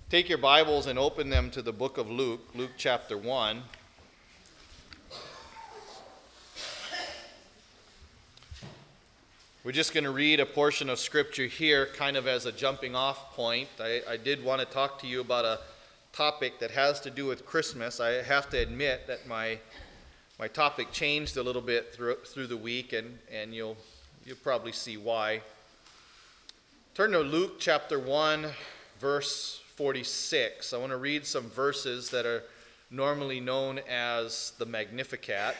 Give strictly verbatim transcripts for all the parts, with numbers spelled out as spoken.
Take your Bibles and open them to the book of Luke, Luke chapter one. We're just going to read a portion of Scripture here, kind of as a jumping off point. I, I did want to talk to you about a topic that has to do with Christmas. I have to admit that my my topic changed a little bit through, through the week, and, and you'll, you'll probably see why. Turn to Luke chapter one, verse forty-six. I want to read some verses that are normally known as the Magnificat,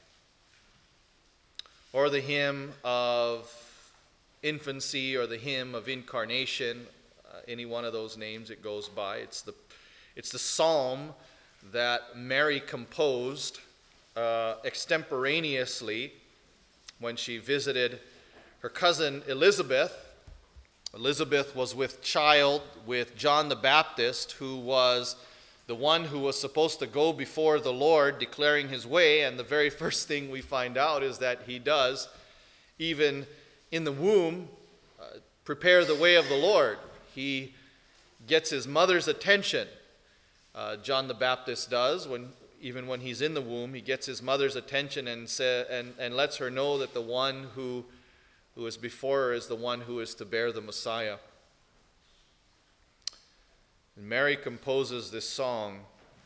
or the hymn of infancy, or the hymn of incarnation. Uh, any one of those names it goes by. It's the, it's the psalm that Mary composed uh, extemporaneously when she visited her cousin Elizabeth. Elizabeth was with child with John the Baptist, who was the one who was supposed to go before the Lord declaring his way, and the very first thing we find out is that he does, even in the womb, uh, prepare the way of the Lord. He gets his mother's attention. Uh, John the Baptist does, when even when he's in the womb, he gets his mother's attention and, say, and, and lets her know that the one who who is before her is the one who is to bear the Messiah. And Mary composes this song.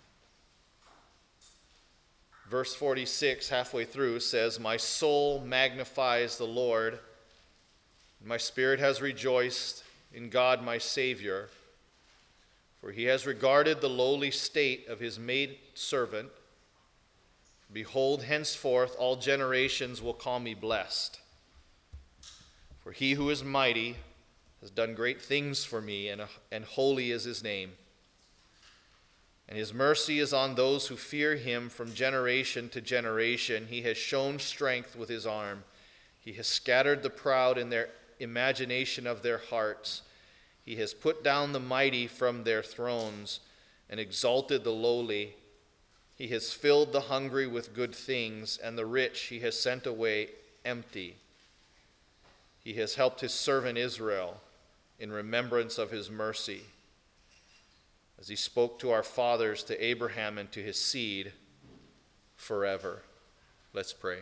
Verse forty-six, halfway through, says, "My soul magnifies the Lord. My spirit has rejoiced in God my Savior, for he has regarded the lowly state of his maidservant. Behold, henceforth all generations will call me blessed. For he who is mighty has done great things for me, and, and holy is his name. And his mercy is on those who fear him from generation to generation. He has shown strength with his arm. He has scattered the proud in their imagination of their hearts. He has put down the mighty from their thrones and exalted the lowly. He has filled the hungry with good things, and the rich he has sent away empty. He has helped his servant Israel in remembrance of his mercy, as he spoke to our fathers, to Abraham, and to his seed forever." Let's pray.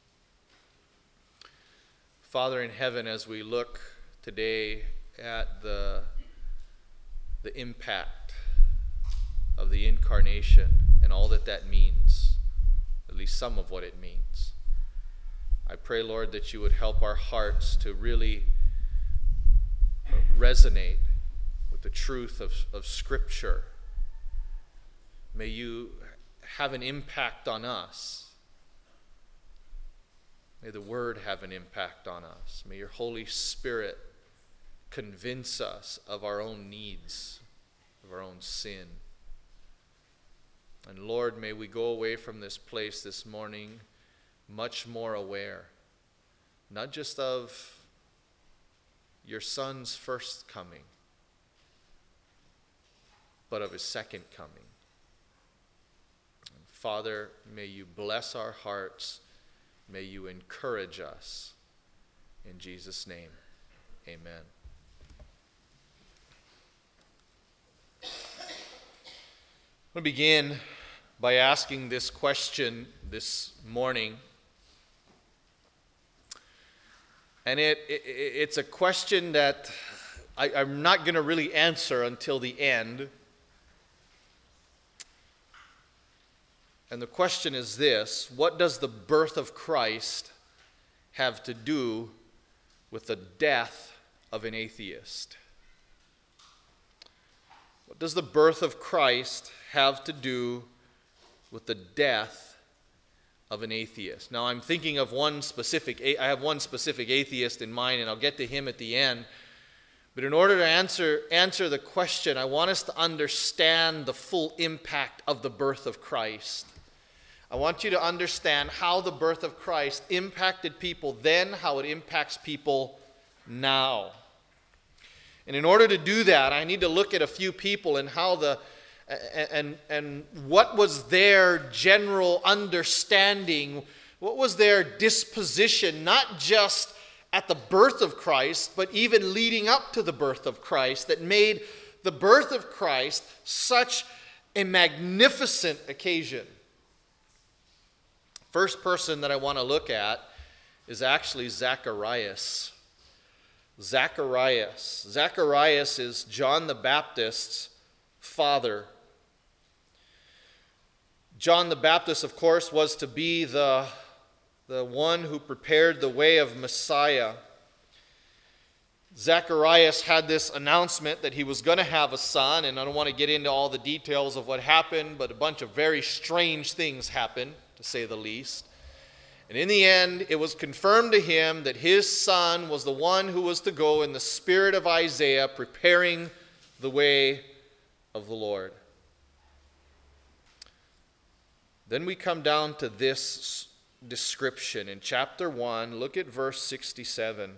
Father in heaven, as we look today at the, the impact of the incarnation and all that that means, at least some of what it means, I pray, Lord, that you would help our hearts to really resonate with the truth of, of Scripture. May you have an impact on us. May the Word have an impact on us. May your Holy Spirit convince us of our own needs, of our own sin. And Lord, may we go away from this place this morning much more aware, not just of your Son's first coming, but of his second coming. And Father, may you bless our hearts. May you encourage us. In Jesus' name, amen. I'm going to begin by asking this question this morning. And it, it it's a question that I, I'm not going to really answer until the end. And the question is this: what does the birth of Christ have to do with the death of an atheist? What does the birth of Christ have to do with the death of an atheist? Now, I'm thinking of one specific, I have one specific atheist in mind, and I'll get to him at the end. But in order to answer, answer the question, I want us to understand the full impact of the birth of Christ. I want you to understand how the birth of Christ impacted people then, how it impacts people now. And in order to do that, I need to look at a few people and how the and and what was their general understanding, what was their disposition, not just at the birth of Christ, but even leading up to the birth of Christ, that made the birth of Christ such a magnificent occasion? First person that I want to look at is actually Zacharias. Zacharias. Zacharias is John the Baptist's father. John the Baptist, of course, was to be the, the one who prepared the way of Messiah. Zacharias had this announcement that he was going to have a son, and I don't want to get into all the details of what happened, but a bunch of very strange things happened, to say the least. And in the end, it was confirmed to him that his son was the one who was to go in the spirit of Isaiah, preparing the way of the Lord. Then we come down to this description in chapter one. Look at verse sixty-seven.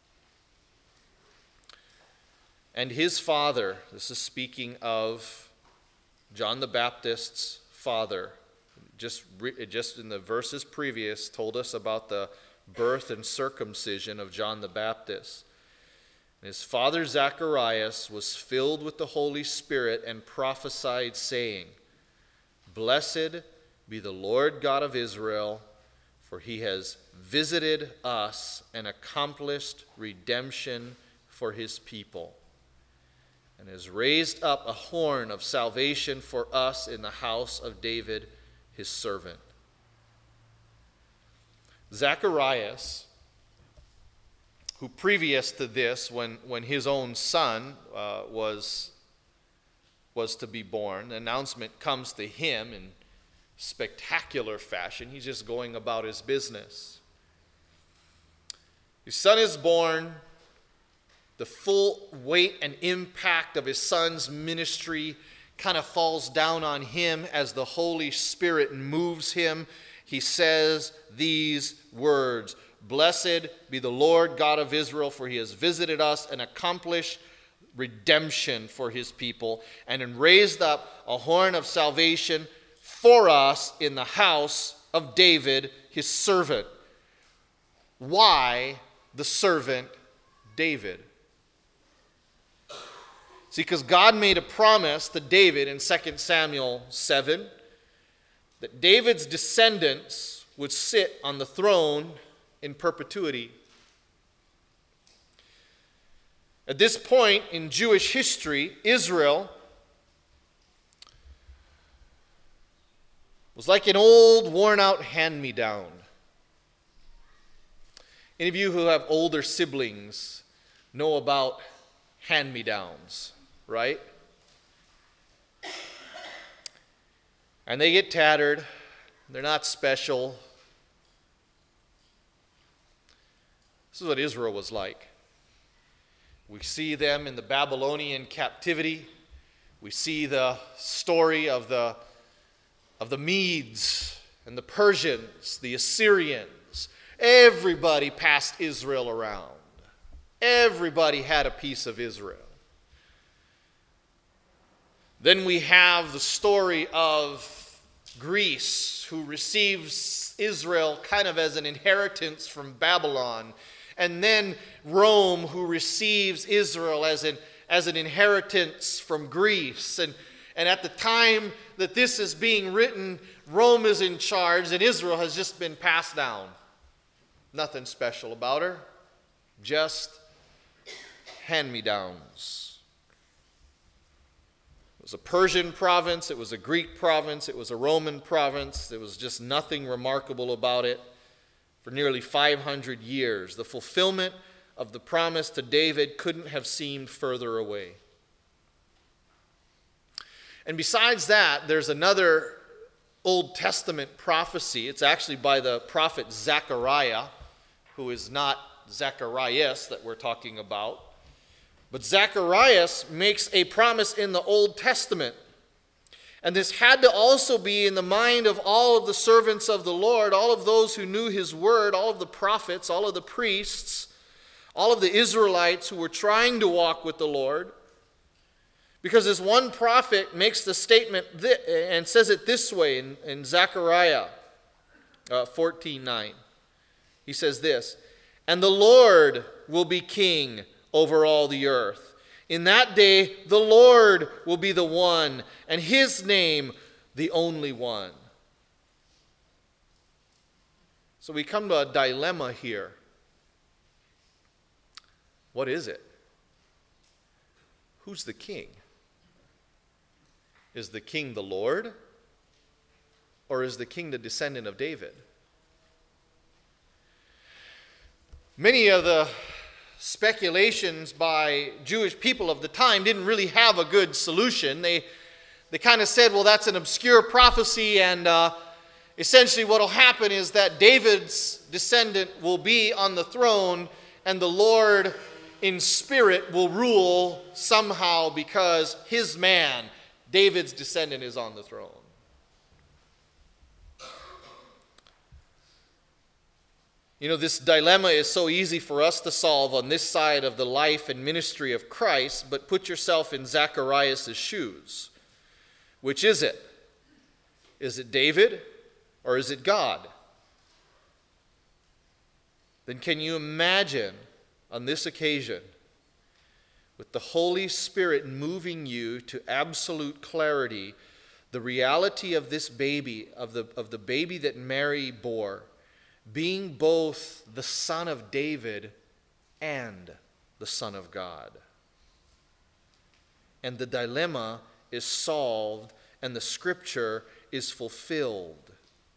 And his father, this is speaking of John the Baptist's father, just, just in the verses previous, told us about the birth and circumcision of John the Baptist. And his father Zacharias was filled with the Holy Spirit and prophesied, saying, Blessed be the Lord God of Israel, for he has visited us and accomplished redemption for his people, and has raised up a horn of salvation for us in the house of David, his servant. Zacharias, who previous to this, when, when his own son uh, was, was to be born, the announcement comes to him in spectacular fashion. He's just going about his business. His son is born. The full weight and impact of his son's ministry kind of falls down on him as the Holy Spirit moves him. He says these words, Blessed be the Lord God of Israel, for he has visited us and accomplished redemption for his people, and raised up a horn of salvation for us in the house of David, his servant. Why the servant David? See, because God made a promise to David in Second Samuel seven that David's descendants would sit on the throne in perpetuity. At this point in Jewish history, Israel was like an old, worn-out hand-me-down. Any of you who have older siblings know about hand-me-downs, right? And they get tattered. They're not special. This is what Israel was like. We see them in the Babylonian captivity. We see the story of the, of the Medes and the Persians, the Assyrians. Everybody passed Israel around. Everybody had a piece of Israel. Then we have the story of Greece, who receives Israel kind of as an inheritance from Babylon. And then Rome, who receives Israel as an, as an inheritance from Greece. And, and at the time that this is being written, Rome is in charge and Israel has just been passed down. Nothing special about her, just hand-me-downs. It was a Persian province, it was a Greek province, it was a Roman province. There was just nothing remarkable about it. For nearly five hundred years, the fulfillment of the promise to David couldn't have seemed further away. And besides that, there's another Old Testament prophecy. It's actually by the prophet Zechariah, who is not Zacharias that we're talking about. But Zacharias makes a promise in the Old Testament. And this had to also be in the mind of all of the servants of the Lord, all of those who knew his word, all of the prophets, all of the priests, all of the Israelites who were trying to walk with the Lord. Because this one prophet makes the statement and says it this way in, in Zechariah uh, fourteen nine. He says this, "And the Lord will be king over all the earth. In that day, the Lord will be the one, and his name the only one. So we come to a dilemma here. What is it? Who's the king? Is the king the Lord? Or is the king the descendant of David? Many of the speculations by Jewish people of the time didn't really have a good solution. They, they kind of said, well, that's an obscure prophecy, and uh, essentially what will happen is that David's descendant will be on the throne, and the Lord in spirit will rule somehow because his man, David's descendant, is on the throne. You know, this dilemma is so easy for us to solve on this side of the life and ministry of Christ, but put yourself in Zacharias' shoes. Which is it? Is it David or is it God? Then can you imagine on this occasion, with the Holy Spirit moving you to absolute clarity, the reality of this baby, of the, of the baby that Mary bore, being both the son of David and the Son of God. And the dilemma is solved and the scripture is fulfilled.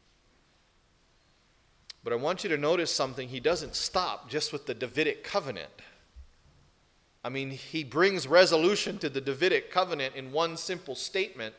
But I want you to notice something. He doesn't stop just with the Davidic covenant. I mean, he brings resolution to the Davidic covenant in one simple statement.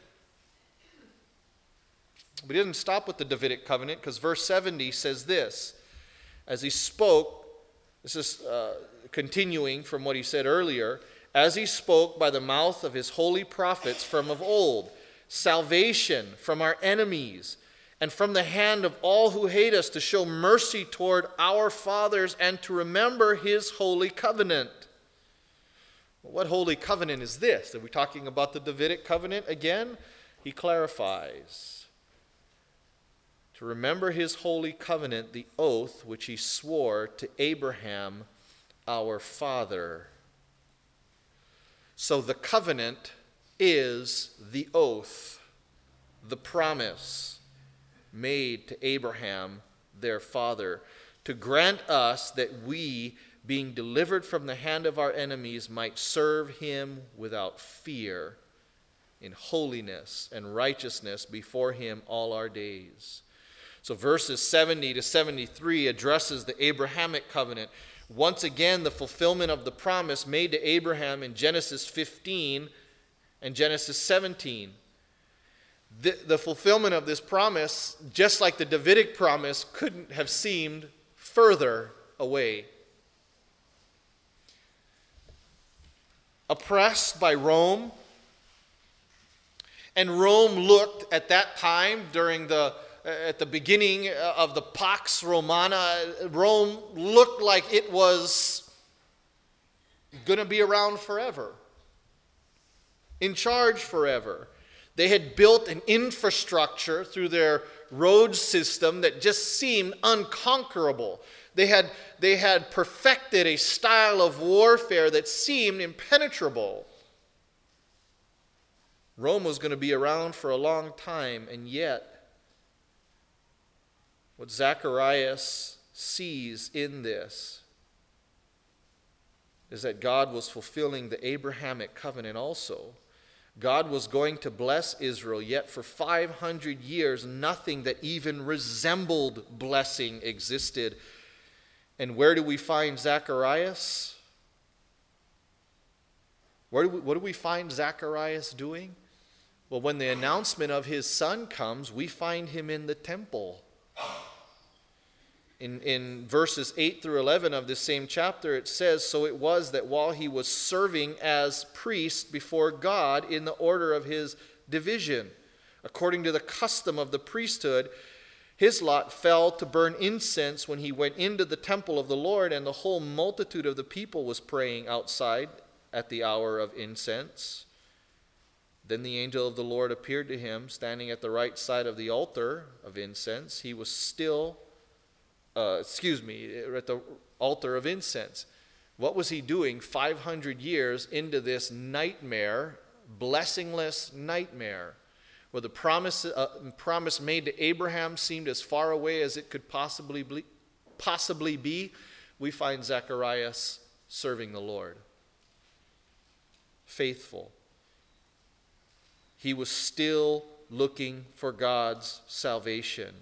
But he doesn't stop with the Davidic covenant, because verse seventy says this. As he spoke, this is uh, continuing from what he said earlier, as he spoke by the mouth of his holy prophets from of old, salvation from our enemies, and from the hand of all who hate us, to show mercy toward our fathers, and to remember his holy covenant. Well, what holy covenant is this? Are we talking about the Davidic covenant again? He clarifies. To remember his holy covenant, the oath which he swore to Abraham, our father. So the covenant is the oath, the promise made to Abraham, their father, to grant us that we, being delivered from the hand of our enemies, might serve him without fear, in holiness and righteousness before him all our days. So verses seventy to seventy-three addresses the Abrahamic covenant. Once again, the fulfillment of the promise made to Abraham in Genesis fifteen and Genesis seventeen. The, the fulfillment of this promise, just like the Davidic promise, couldn't have seemed further away. Oppressed by Rome, and Rome looked at that time during the At the beginning of the Pax Romana, Rome looked like it was going to be around forever, in charge forever. They had built an infrastructure through their road system that just seemed unconquerable. They had, they had perfected a style of warfare that seemed impenetrable. Rome was going to be around for a long time, and yet what Zacharias sees in this is that God was fulfilling the Abrahamic covenant also. God was going to bless Israel, yet for five hundred years, nothing that even resembled blessing existed. And where do we find Zacharias? Where do we, what do we find Zacharias doing? Well, when the announcement of his son comes, we find him in the temple. In, in verses eight through eleven of this same chapter, it says, "So it was that while he was serving as priest before God in the order of his division, according to the custom of the priesthood, his lot fell to burn incense when he went into the temple of the Lord, and the whole multitude of the people was praying outside at the hour of incense. Then the angel of the Lord appeared to him, standing at the right side of the altar of incense. He was still... Uh, excuse me, at the altar of incense. What was he doing five hundred years into this nightmare, blessingless nightmare, where the promise, uh, promise made to Abraham seemed as far away as it could possibly be, possibly be? We find Zacharias serving the Lord. Faithful. He was still looking for God's salvation.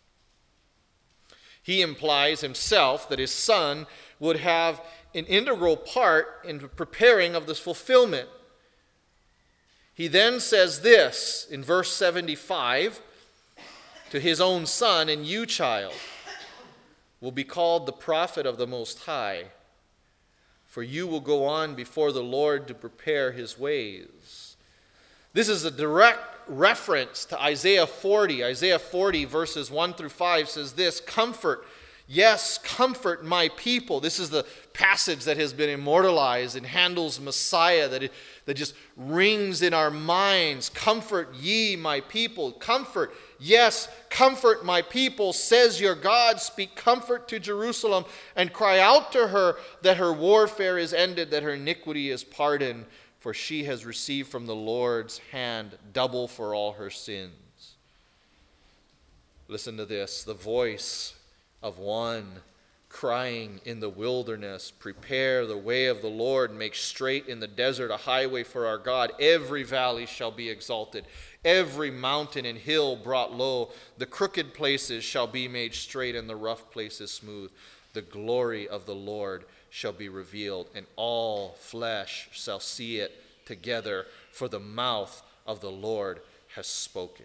He implies himself that his son would have an integral part in the preparing of this fulfillment. He then says this in verse seventy-five to his own son, "And you, child, will be called the prophet of the Most High, for you will go on before the Lord to prepare his ways." This is a direct reference to Isaiah forty. Isaiah forty verses one through five says this, "Comfort, yes, comfort my people." This is the passage that has been immortalized in Handel's Messiah, that, it, that just rings in our minds. "Comfort ye my people." Comfort, yes, comfort my people, says your God. "Speak comfort to Jerusalem and cry out to her that her warfare is ended, that her iniquity is pardoned. For she has received from the Lord's hand double for all her sins." Listen to this, the voice of one crying in the wilderness, "Prepare the way of the Lord, make straight in the desert a highway for our God. Every valley shall be exalted, every mountain and hill brought low. The crooked places shall be made straight, and the rough places smooth. The glory of the Lord shall be revealed, and all flesh shall see it together, for the mouth of the Lord has spoken.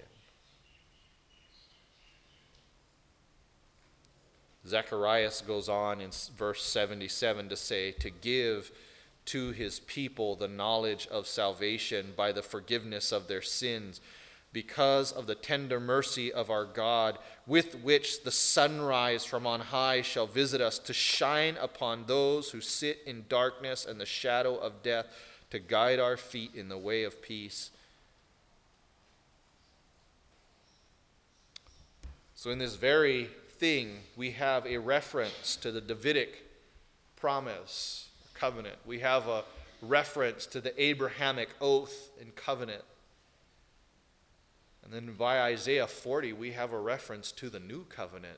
Zacharias goes on in verse seventy-seven to say, to give to his people the knowledge of salvation by the forgiveness of their sins, because of the tender mercy of our God, with which the sunrise from on high shall visit us, to shine upon those who sit in darkness and the shadow of death, to guide our feet in the way of peace. So in this very thing, we have a reference to the Davidic promise, covenant. We have a reference to the Abrahamic oath and covenant. And then by Isaiah forty, we have a reference to the new covenant.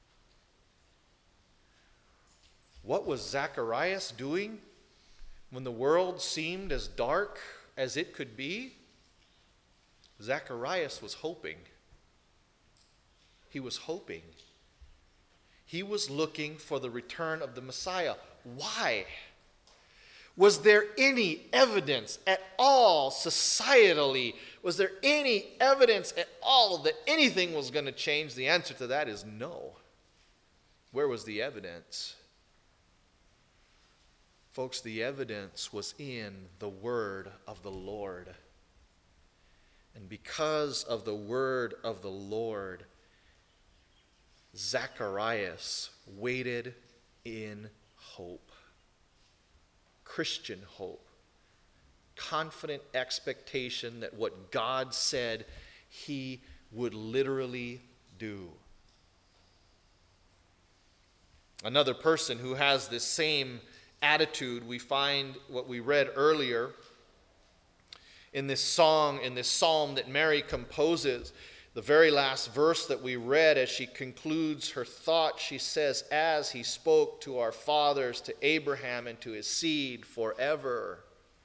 What was Zacharias doing when the world seemed as dark as it could be? Zacharias was hoping. He was hoping. He was looking for the return of the Messiah. Why? Was there any evidence at all societally? Was there any evidence at all that anything was going to change? The answer to that is no. Where was the evidence? Folks, the evidence was in the word of the Lord. And because of the word of the Lord, Zacharias waited in hope. Christian hope. Confident expectation that what God said he would literally do. Another person who has this same attitude, we find what we read earlier in this song, in this psalm that Mary composes. The very last verse that we read, as she concludes her thought, she says, "As he spoke to our fathers, to Abraham and to his seed forever."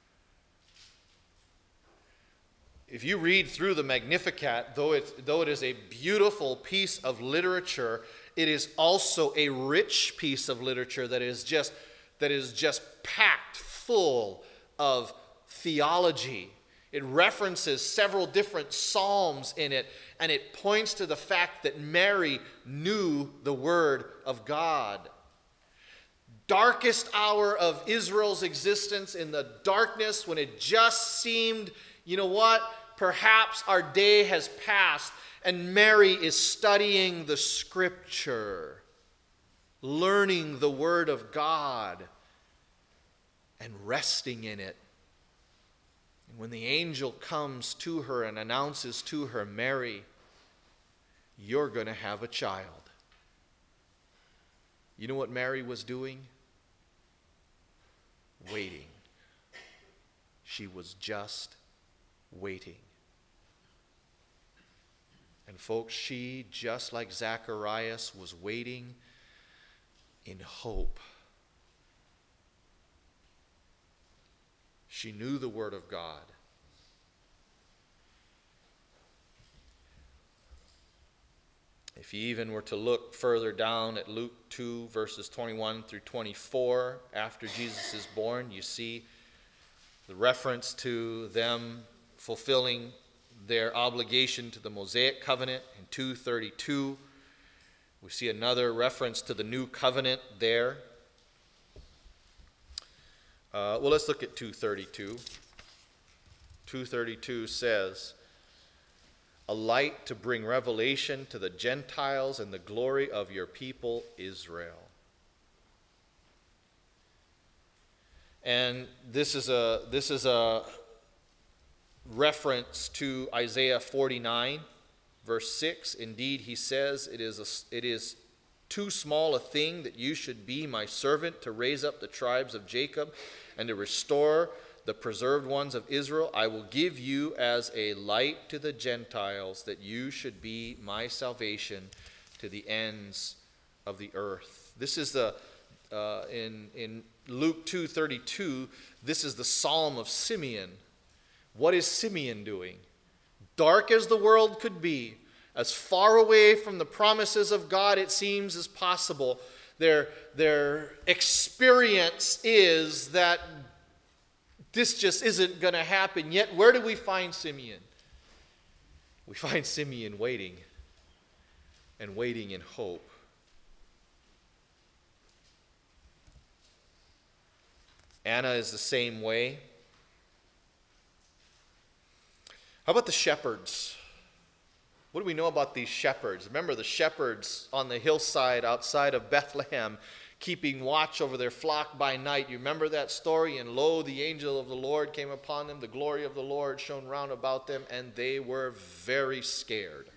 If you read through the Magnificat, though it, though it is a beautiful piece of literature, it is also a rich piece of literature that is just, that is just packed full of theology. It references several different psalms in it, and it points to the fact that Mary knew the word of God. Darkest hour of Israel's existence, in the darkness when it just seemed, you know what, perhaps our day has passed, and Mary is studying the scripture, learning the word of God, and resting in it. When the angel comes to her and announces to her, "Mary, you're going to have a child." You know what Mary was doing? waiting. She was just waiting. And folks, she, just like Zacharias, was waiting in hope. She knew the Word of God. If you even were to look further down at Luke two, verses twenty-one through twenty-four, after Jesus is born, you see the reference to them fulfilling their obligation to the Mosaic covenant in two thirty-two. We see another reference to the new covenant there. Uh, well, let's look at two thirty-two. two thirty-two says, "A light to bring revelation to the Gentiles and the glory of your people Israel." And this is a this is a reference to Isaiah forty-nine, verse six. "Indeed," he says, it is a, it is too small a thing that you should be my servant to raise up the tribes of Jacob and to restore the preserved ones of Israel. I will give you as a light to the Gentiles, that you should be my salvation to the ends of the earth." This is the uh, in in Luke two thirty-two. This is the Psalm of Simeon. What is Simeon doing? Dark as the world could be, as far away from the promises of God it seems as possible, their their experience is that this just isn't going to happen. Yet, where do we find Simeon? We find Simeon waiting, and waiting in hope. Anna is the same way. How about the shepherds? What do we know about these shepherds? Remember the shepherds on the hillside outside of Bethlehem, keeping watch over their flock by night. You remember that story? "And lo, the angel of the Lord came upon them, the glory of the Lord shone round about them, and they were very scared."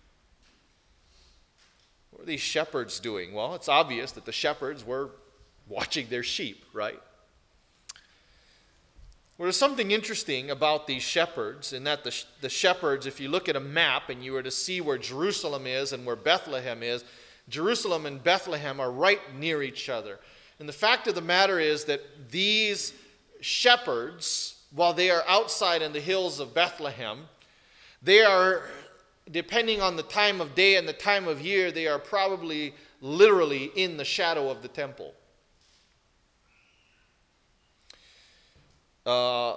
What are these shepherds doing? Well, it's obvious that the shepherds were watching their sheep, right? Well, there's something interesting about these shepherds, in that the, the shepherds, if you look at a map and you were to see where Jerusalem is and where Bethlehem is, Jerusalem and Bethlehem are right near each other. And the fact of the matter is that these shepherds, while they are outside in the hills of Bethlehem, they are, depending on the time of day and the time of year, they are probably literally in the shadow of the temple. Uh,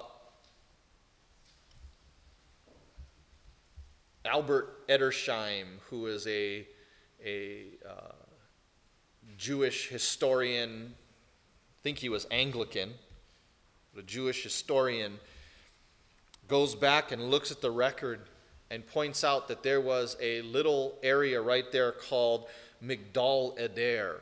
Albert Edersheim, who is a, a uh, Jewish historian, I think he was Anglican, but a Jewish historian, goes back and looks at the record and points out that there was a little area right there called Migdal Eder.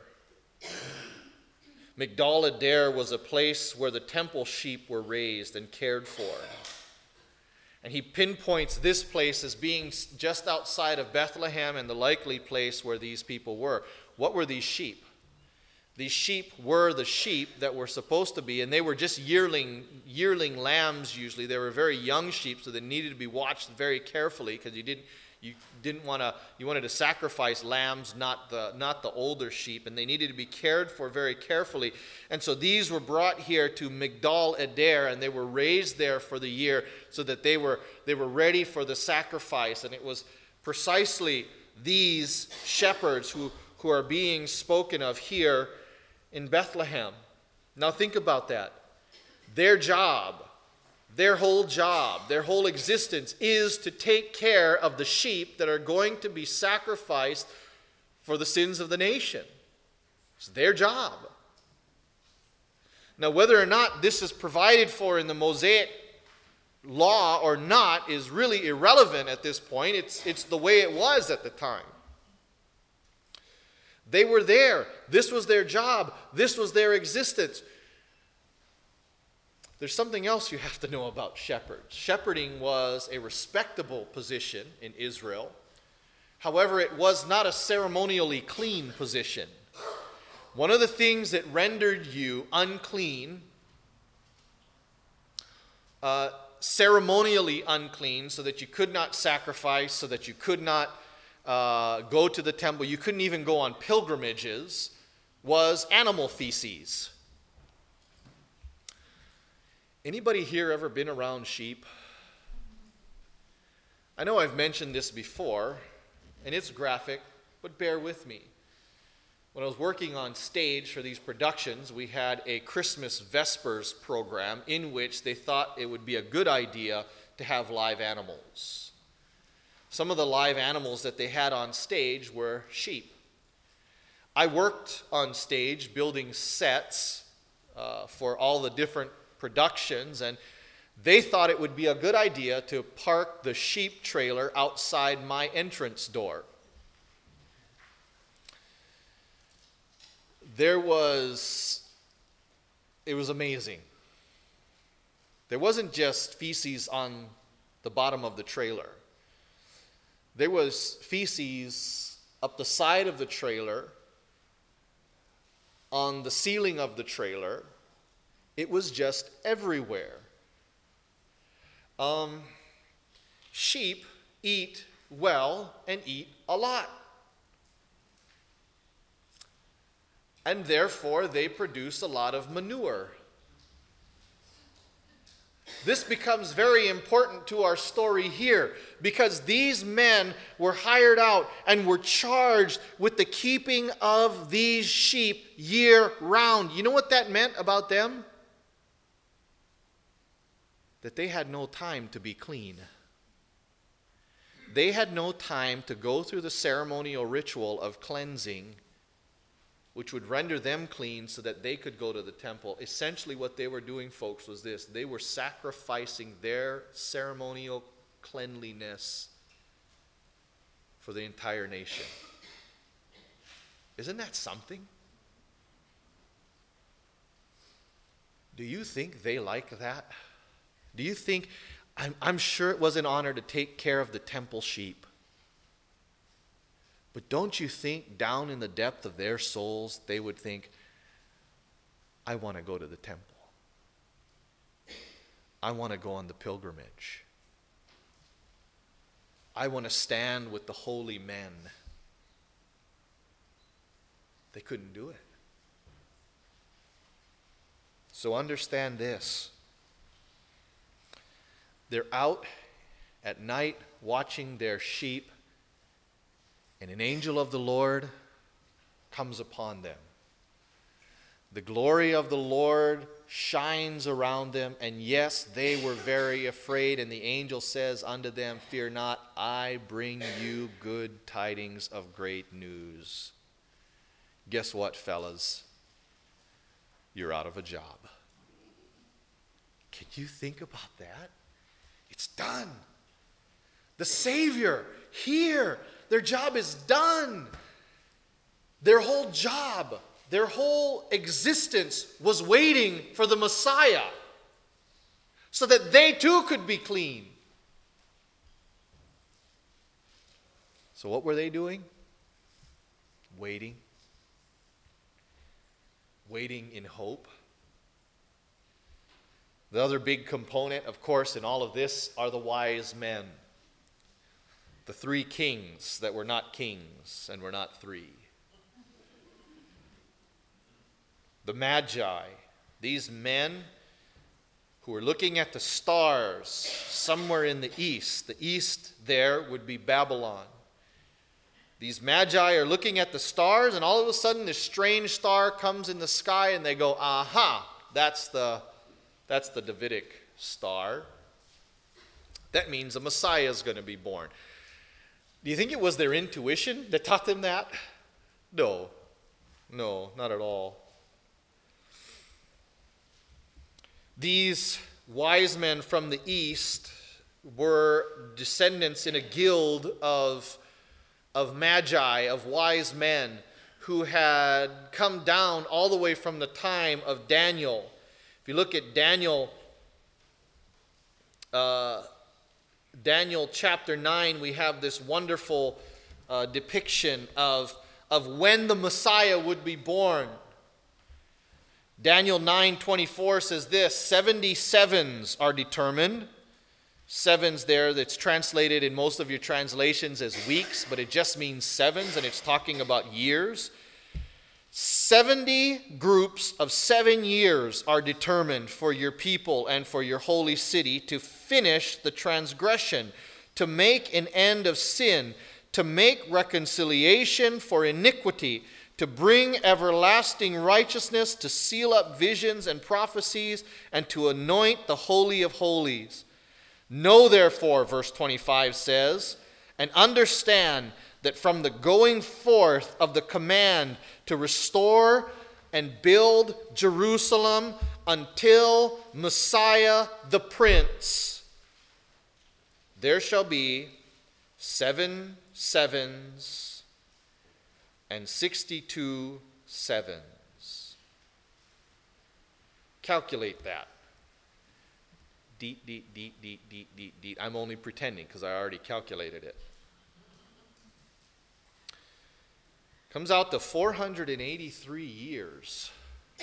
Migdal Eder was a place where the temple sheep were raised and cared for. And he pinpoints this place as being just outside of Bethlehem and the likely place where these people were. What were these sheep? These sheep were the sheep that were supposed to be, and they were just yearling, yearling lambs usually. They were very young sheep, so they needed to be watched very carefully, because you didn't You didn't want to, you wanted to sacrifice lambs, not the, not the older sheep, and they needed to be cared for very carefully. And so these were brought here to Migdal Eder, and they were raised there for the year so that they were, they were ready for the sacrifice. And it was precisely these shepherds who, who are being spoken of here in Bethlehem. Now think about that. Their job, Their whole job, their whole existence is to take care of the sheep that are going to be sacrificed for the sins of the nation. It's their job. Now, whether or not this is provided for in the Mosaic law or not is really irrelevant at this point. It's, it's the way it was at the time. They were there. This was their job. This was their existence. There's something else you have to know about shepherds. Shepherding was a respectable position in Israel. However, it was not a ceremonially clean position. One of the things that rendered you unclean uh, ceremonially unclean, so that you could not sacrifice, so that you could not uh, go to the temple, you couldn't even go on pilgrimages, was animal feces. Anybody here ever been around sheep? I know I've mentioned this before, and it's graphic, but bear with me. When I was working on stage for these productions, we had a Christmas Vespers program in which they thought it would be a good idea to have live animals. Some of the live animals that they had on stage were sheep. I worked on stage building sets uh, for all the different productions, and they thought it would be a good idea to park the sheep trailer outside my entrance door. There was, it was amazing. There wasn't just feces on the bottom of the trailer. There was feces up the side of the trailer, on the ceiling of the trailer. It was just everywhere. Um, sheep eat well and eat a lot. And therefore, they produce a lot of manure. This becomes very important to our story here, because these men were hired out and were charged with the keeping of these sheep year round. You know what that meant about them? That they had no time to be clean. They had no time to go through the ceremonial ritual of cleansing, which would render them clean so that they could go to the temple. Essentially what they were doing, folks, was this. They were sacrificing their ceremonial cleanliness for the entire nation. Isn't that something? Do you think they like that? Do you think, I'm, I'm sure it was an honor to take care of the temple sheep. But don't you think down in the depth of their souls, they would think, I want to go to the temple. I want to go on the pilgrimage. I want to stand with the holy men. They couldn't do it. So understand this. They're out at night watching their sheep, and an angel of the Lord comes upon them. The glory of the Lord shines around them, and yes, they were very afraid, and the angel says unto them, fear not, I bring you good tidings of great news. Guess what, fellas? You're out of a job. Can you think about that? It's done. The Savior, here, their job is done. Their whole job, their whole existence was waiting for the Messiah so that they too could be clean. So what were they doing? Waiting. Waiting in hope. The other big component, of course, in all of this are the wise men. The three kings that were not kings and were not three. The Magi, these men who were looking at the stars somewhere in the east. The east there would be Babylon. These Magi are looking at the stars, and all of a sudden this strange star comes in the sky, and they go, aha, that's the That's the Davidic star. That means a Messiah is going to be born. Do you think it was their intuition that taught them that? No. No, not at all. These wise men from the east were descendants in a guild of, of magi, of wise men, who had come down all the way from the time of Daniel. If you look at Daniel, uh, Daniel chapter nine, we have this wonderful uh, depiction of, of when the Messiah would be born. Daniel nine twenty-four says this, seventy sevens are determined. Sevens there, that's translated in most of your translations as weeks, but it just means sevens, and it's talking about years. seventy groups of seven years are determined for your people and for your holy city to finish the transgression, to make an end of sin, to make reconciliation for iniquity, to bring everlasting righteousness, to seal up visions and prophecies, and to anoint the Holy of Holies. Know therefore, verse twenty-five says, and understand that from the going forth of the command to restore and build Jerusalem until Messiah the Prince, there shall be seven sevens and sixty-two sevens. Calculate that. Deet, deet, deet, deet, deet, deet, deet. I'm only pretending because I already calculated it. Comes out to four hundred eighty-three years.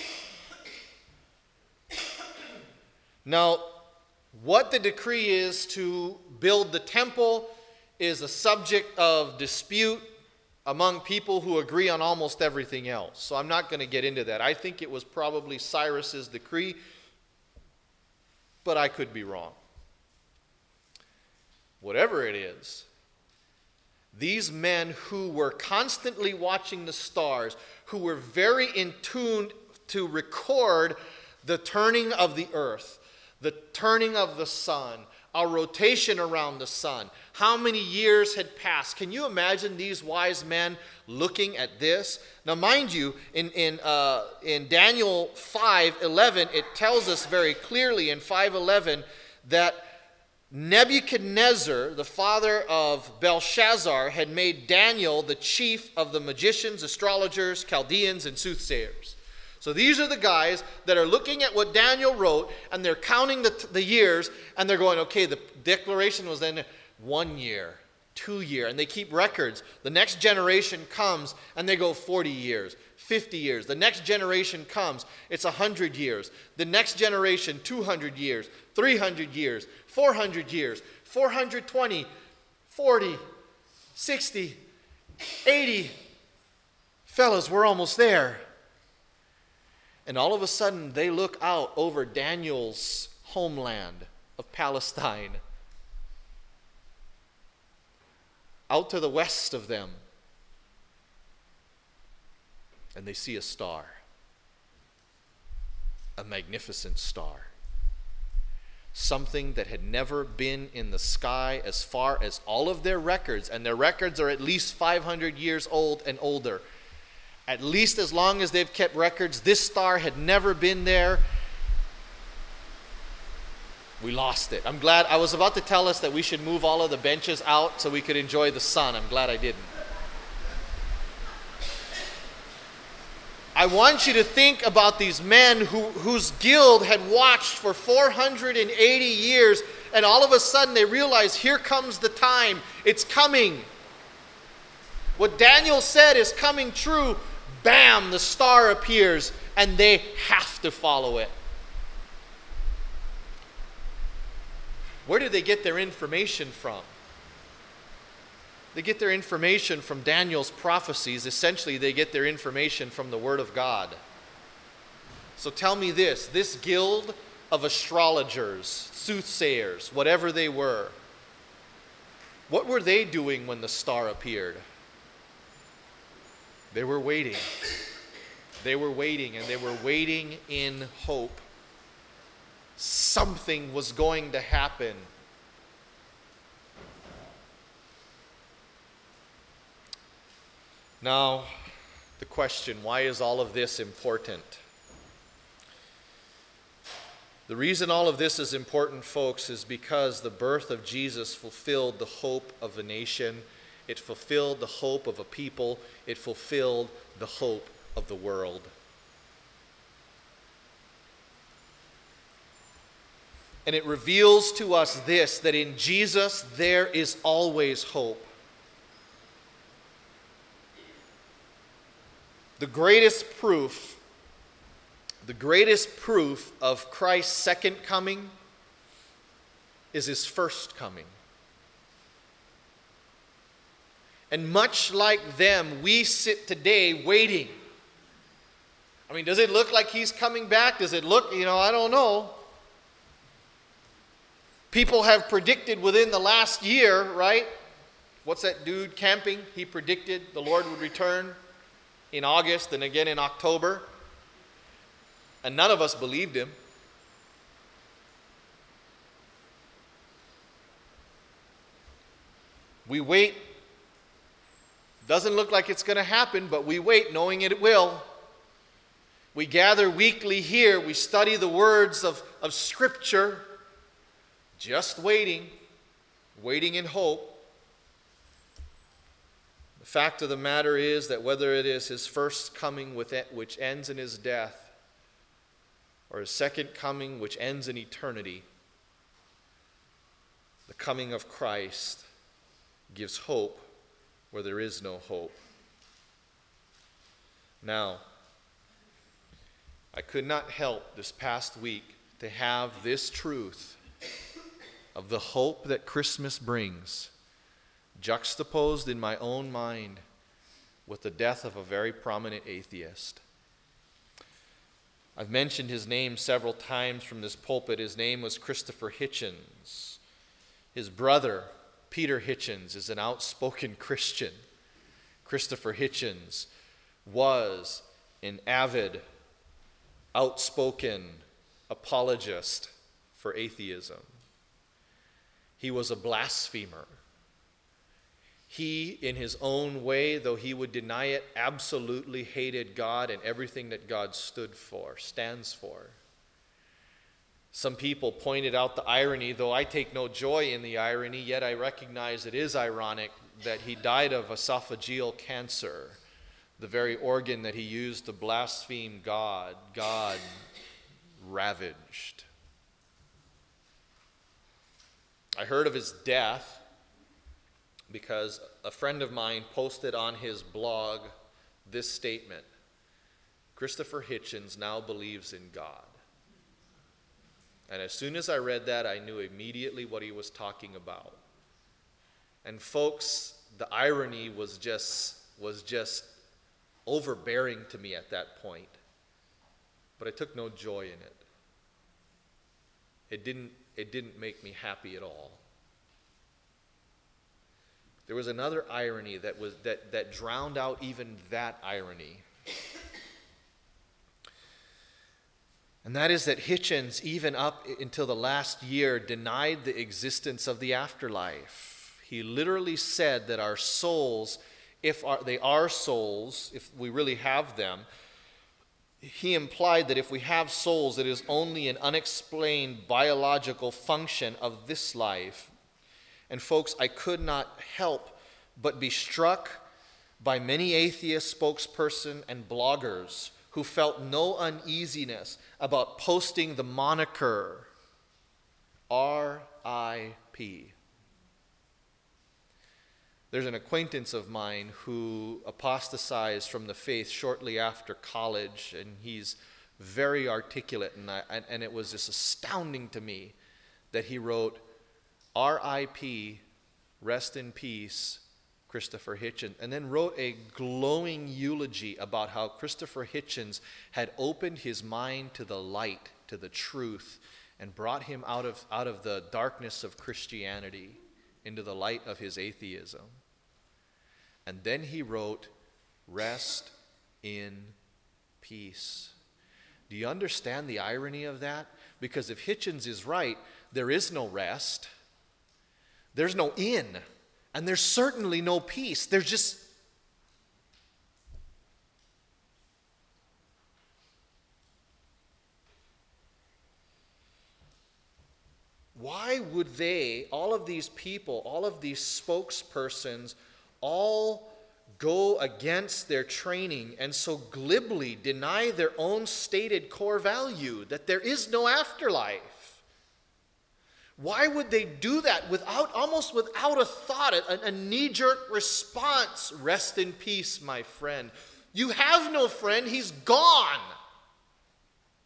Now, what the decree is to build the temple is a subject of dispute among people who agree on almost everything else. So I'm not going to get into that. I think it was probably Cyrus's decree, but I could be wrong. Whatever it is, these men who were constantly watching the stars, who were very in tune to record the turning of the earth, the turning of the sun, our rotation around the sun, how many years had passed. Can you imagine these wise men looking at this? Now, mind you, in, in, uh, in Daniel five eleven, it tells us very clearly in five eleven that Nebuchadnezzar, the father of Belshazzar, had made Daniel the chief of the magicians, astrologers, Chaldeans, and soothsayers. So these are the guys that are looking at what Daniel wrote, and they're counting the, the years, and they're going, okay, the declaration was then one year, two year, and they keep records. The next generation comes, and they go forty years, fifty years. The next generation comes, it's one hundred years. The next generation, two hundred years, three hundred years, four hundred years, four hundred twenty, forty, sixty, eighty. Fellas, we're almost there. And all of a sudden, they look out over Daniel's homeland of Palestine, out to the west of them, and they see a star, a magnificent star, something that had never been in the sky as far as all of their records, and their records are at least five hundred years old and older. At least as long as they've kept records, this star had never been there. We lost it. I'm glad. I was about to tell us that we should move all of the benches out so we could enjoy the sun. I'm glad I didn't. I want you to think about these men who, whose guild had watched for four hundred eighty years, and all of a sudden they realize, here comes the time. It's coming. What Daniel said is coming true. Bam, the star appears, and they have to follow it. Where do they get their information from? They get their information from Daniel's prophecies. Essentially, they get their information from the Word of God. So tell me this, this guild of astrologers, soothsayers, whatever they were, what were they doing when the star appeared? They were waiting. They were waiting, and they were waiting in hope. Something was going to happen. Now, the question, why is all of this important? The reason all of this is important, folks, is because the birth of Jesus fulfilled the hope of a nation. It fulfilled the hope of a people. It fulfilled the hope of the world. And it reveals to us this, that in Jesus there is always hope. The greatest proof The greatest proof of Christ's second coming is his first coming. And much like them, we sit today waiting. I mean, does it look like he's coming back? Does it look, you know, I don't know. People have predicted within the last year, right? What's that dude camping? He predicted the Lord would return in August and again in October. And none of us believed him. We wait. Doesn't look like it's going to happen, but we wait knowing it will. We gather weekly here. We study the words of, of Scripture. Just waiting. Waiting in hope. The fact of the matter is that whether it is his first coming with it, which ends in his death, or his second coming which ends in eternity, the coming of Christ gives hope where there is no hope. Now, I could not help this past week to have this truth of the hope that Christmas brings juxtaposed in my own mind with the death of a very prominent atheist. I've mentioned his name several times from this pulpit. His name was Christopher Hitchens. His brother, Peter Hitchens, is an outspoken Christian. Christopher Hitchens was an avid, outspoken apologist for atheism. He was a blasphemer. He, in his own way, though he would deny it, absolutely hated God and everything that God stood for, stands for. Some people pointed out the irony, though I take no joy in the irony, yet I recognize it is ironic that he died of esophageal cancer, the very organ that he used to blaspheme God, God ravaged. I heard of his death because a friend of mine posted on his blog this statement: Christopher Hitchens now believes in God. And as soon as I read that, I knew immediately what he was talking about. And folks, the irony was just was just overbearing to me at that point. But I took no joy in it. It didn't it didn't make me happy at all. There was another irony that was that, that drowned out even that irony. And that is that Hitchens, even up until the last year, denied the existence of the afterlife. He literally said that our souls, if our, they are souls, if we really have them, he implied that if we have souls, it is only an unexplained biological function of this life. And folks, I could not help but be struck by many atheist spokespersons and bloggers who felt no uneasiness about posting the moniker R I P. There's an acquaintance of mine who apostatized from the faith shortly after college, and he's very articulate, and, I, and, and it was just astounding to me that he wrote, R I P, rest in peace, Christopher Hitchens, and then wrote a glowing eulogy about how Christopher Hitchens had opened his mind to the light, to the truth, and brought him out of, out of the darkness of Christianity into the light of his atheism. And then he wrote, rest in peace. Do you understand the irony of that? Because if Hitchens is right, there is no rest. There's no in, and there's certainly no peace. There's just... Why would they, all of these people, all of these spokespersons, all go against their training and so glibly deny their own stated core value, that there is no afterlife? Why would they do that without, almost without a thought, a, a knee-jerk response? Rest in peace, my friend. You have no friend, he's gone.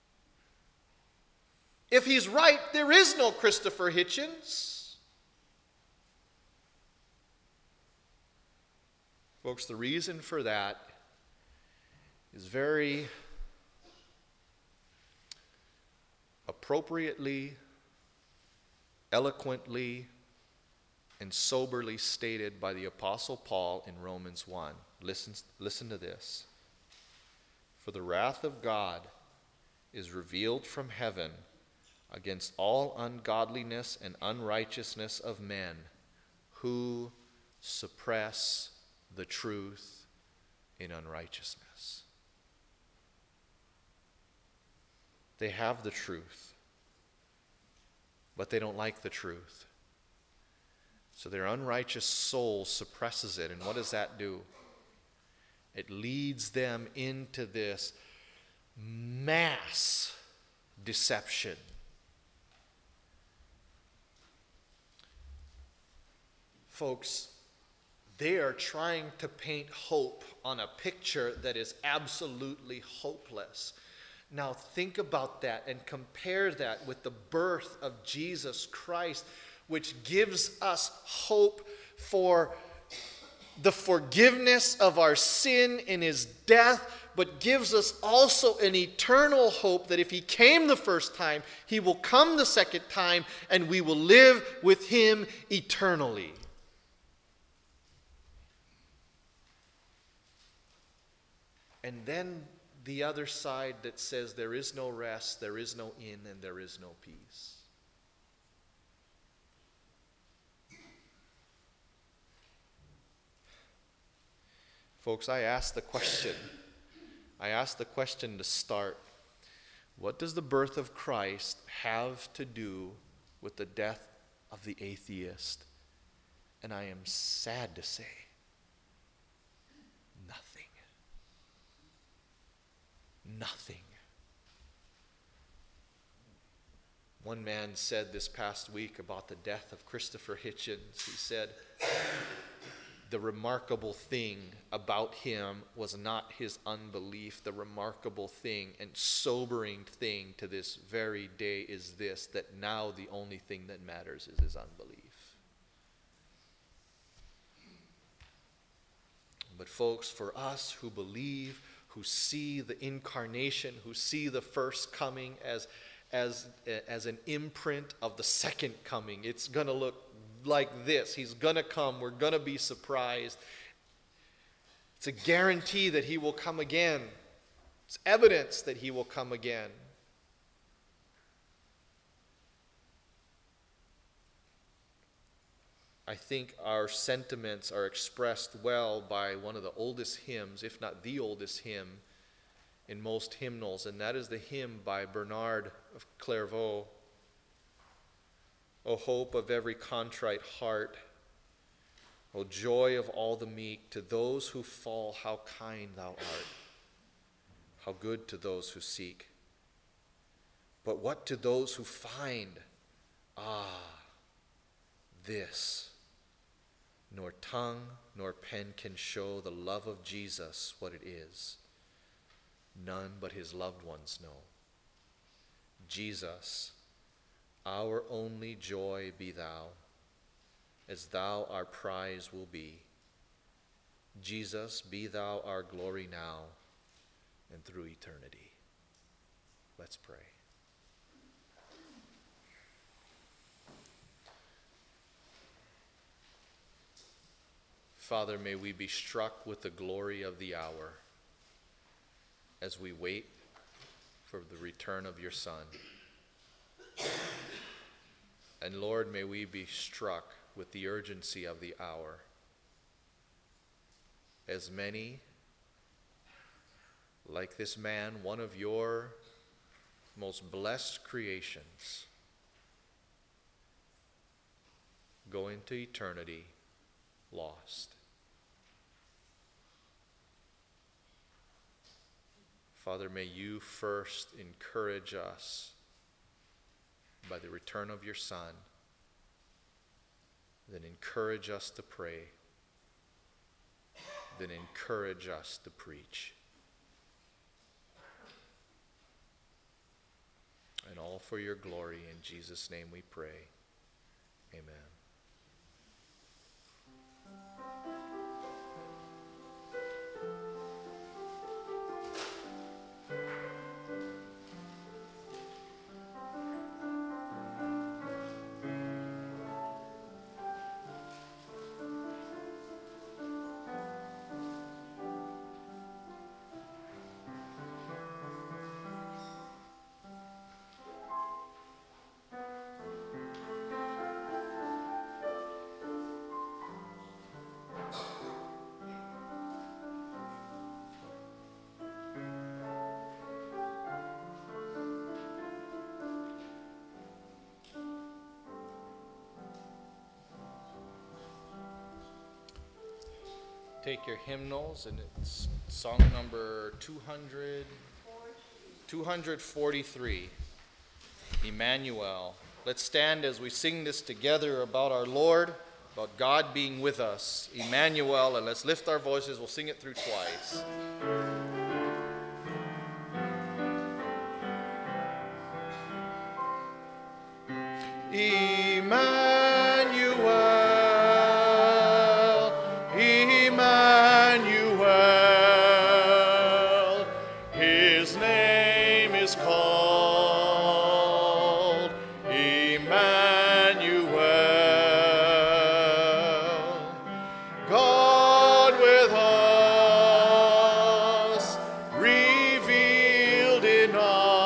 If he's right, there is no Christopher Hitchens. Folks, the reason for that is very appropriately, eloquently, and soberly stated by the Apostle Paul in Romans one. Listen, listen to this. For the wrath of God is revealed from heaven against all ungodliness and unrighteousness of men who suppress the truth in unrighteousness. They have the truth, but they don't like the truth. So their unrighteous soul suppresses it. And what does that do? It leads them into this mass deception. Folks, they are trying to paint hope on a picture that is absolutely hopeless. Now think about that and compare that with the birth of Jesus Christ, which gives us hope for the forgiveness of our sin in his death, but gives us also an eternal hope that if he came the first time, he will come the second time, and we will live with him eternally. And then the other side that says there is no rest, there is no inn, and there is no peace. Folks, I asked the question. I asked the question to start. What does the birth of Christ have to do with the death of the atheist? And I am sad to say, nothing. Nothing. One man said this past week about the death of Christopher Hitchens, he said, the remarkable thing about him was not his unbelief. The remarkable thing and sobering thing to this very day is this, that now the only thing that matters is his unbelief. But folks, for us who believe, who see the incarnation, who see the first coming as, as, as an imprint of the second coming, it's going to look like this. He's going to come. We're going to be surprised. It's a guarantee that he will come again. It's evidence that he will come again. I think our sentiments are expressed well by one of the oldest hymns, if not the oldest hymn in most hymnals, and that is the hymn by Bernard of Clairvaux. O hope of every contrite heart, O joy of all the meek, to those who fall, how kind thou art, how good to those who seek. But what to those who find? Ah, this. Nor tongue nor pen can show the love of Jesus what it is. None but his loved ones know. Jesus, our only joy be thou, as thou our prize will be. Jesus, be thou our glory now and through eternity. Let's pray. Father, may we be struck with the glory of the hour as we wait for the return of your Son. And Lord, may we be struck with the urgency of the hour. As many, like this man, one of your most blessed creations, go into eternity lost. Father, may you first encourage us by the return of your Son, then encourage us to pray, then encourage us to preach. and all for your glory. In Jesus' name we pray. Amen. Take your hymnals, and it's song number two hundred, two forty-three, Emmanuel. Let's stand as we sing this together about our Lord, about God being with us, Emmanuel, and let's lift our voices. We'll sing it through twice. Emmanuel, Emmanuel, his name is called Emmanuel. God with us, revealed in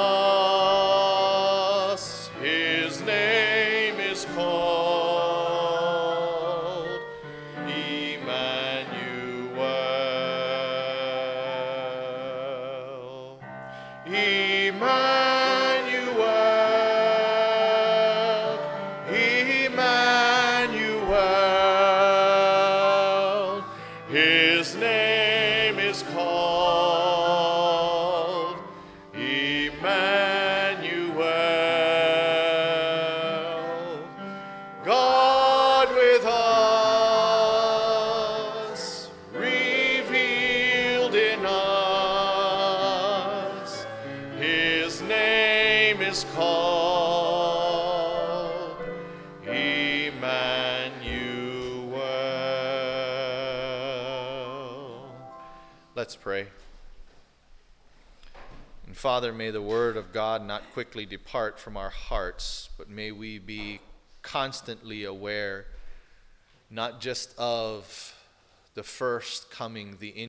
us, his name is called Emmanuel. Emmanuel, Emmanuel, his name is called Emmanuel. God with us, revealed in us, his name is called Emmanuel. Let's pray. And Father, may the word of God not quickly depart from our hearts, but may we be constantly aware not just of the first coming, the